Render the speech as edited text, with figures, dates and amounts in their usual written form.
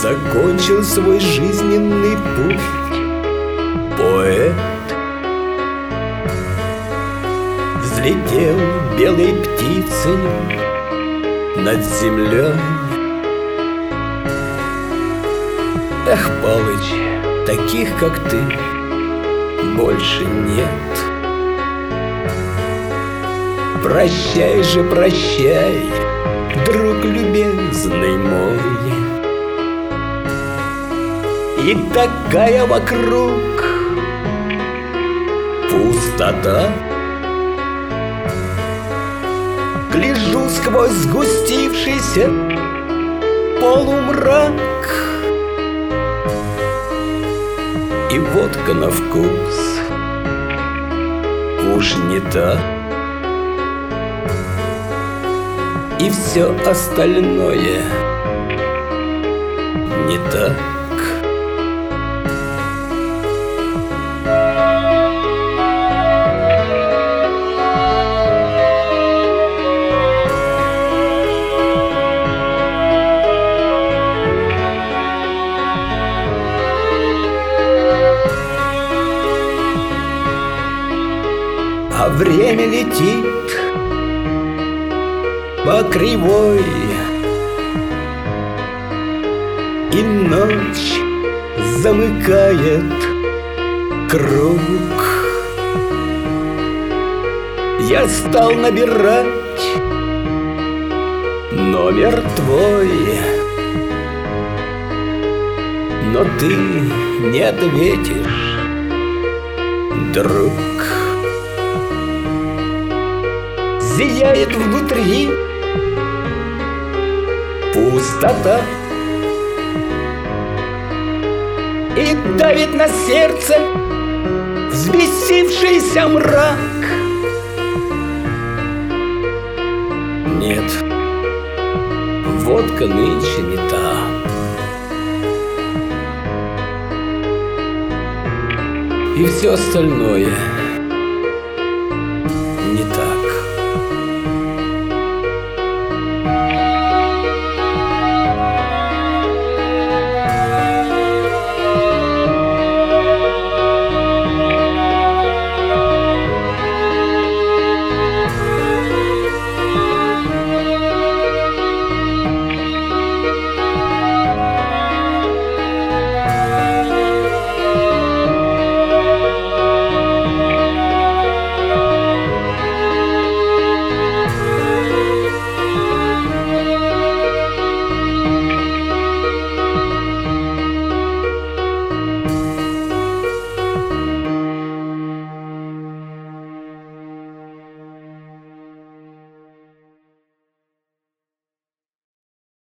закончил свой жизненный путь поэт. Взлетел белой птицей над землей. Эх, Палыч, таких, как ты, больше нет. Прощай же, прощай, друг любезный мой. И такая вокруг пустота. Гляжу сквозь сгустившийся полумрак, и водка на вкус уж не та, и все остальное не так. А время летит по кривой, и ночь замыкает круг. Я стал набирать номер твой, но ты не ответишь, друг. Зияет внутри пустота и давит на сердце взбесившийся мрак. Нет, водка нынче не та. И все остальное